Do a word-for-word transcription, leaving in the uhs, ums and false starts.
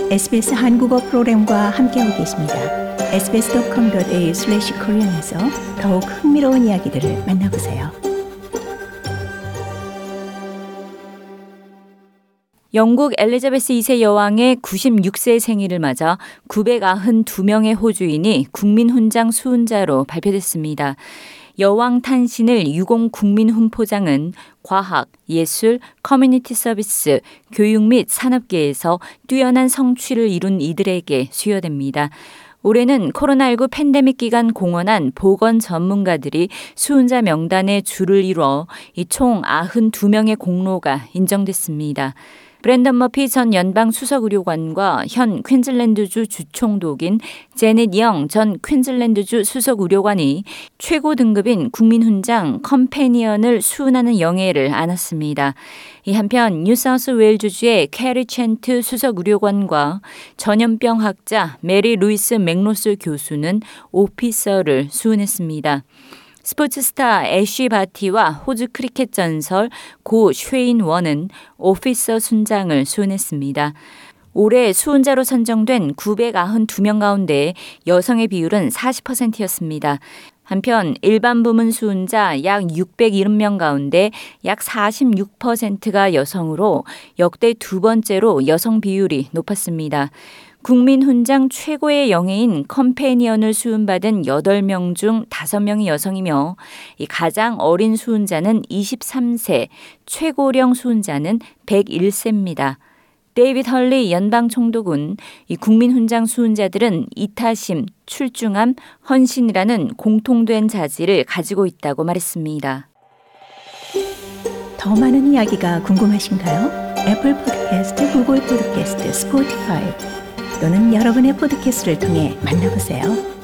에스비에스 한국어 프로그램과 함께하고 계십니다. 에스비에스 닷컴 닷 에이유 슬래시 코리안에서 더욱 흥미로운 이야기들을 만나보세요. 영국 엘리자베스 이 세 여왕의 구십육 세 생일을 맞아 구백구십이 명의 호주인이 국민훈장 수훈자로 발표됐습니다. 여왕 탄신을 유공 국민훈포장은 과학, 예술, 커뮤니티 서비스, 교육 및 산업계에서 뛰어난 성취를 이룬 이들에게 수여됩니다. 올해는 코로나십구 팬데믹 기간 공헌한 보건 전문가들이 수훈자 명단에 줄을 이뤄 총 구십이 명의 공로가 인정됐습니다. 브랜던 머피 전 연방 수석의료관과 현 퀸즐랜드주 주총독인 제넷 영 전 퀸즐랜드주 수석의료관이 최고 등급인 국민훈장 컴패니언을 수훈하는 영예를 안았습니다. 이 한편 뉴사우스웨일즈주의 캐리 챈트 수석의료관과 전염병 학자 메리 루이스 맥로스 교수는 오피서를 수훈했습니다. 스포츠 스타 애쉬 바티와 호주 크리켓 전설 고 쉐인 원은 오피서 순장을 수훈했습니다. 올해 수훈자로 선정된 구백구십이 명 가운데 여성의 비율은 사십 퍼센트였습니다. 한편 일반 부문 수훈자 약 육백칠십 명 가운데 약 사십육 퍼센트가 여성으로 역대 두 번째로 여성 비율이 높았습니다. 국민훈장 최고의 영예인 컴패니언을 수훈받은 여덟 명 중 다섯 명이 여성이며 이 가장 어린 수훈자는 이십삼 세, 최고령 수훈자는 백일 세입니다. 데이빗 헐리 연방총독은 이 국민훈장 수훈자들은 이타심, 출중함, 헌신이라는 공통된 자질을 가지고 있다고 말했습니다. 더 많은 이야기가 궁금하신가요? 애플 팟캐스트, 구글 팟캐스트, 스포티파이 또는 여러분의 팟캐스트를 통해 만나보세요.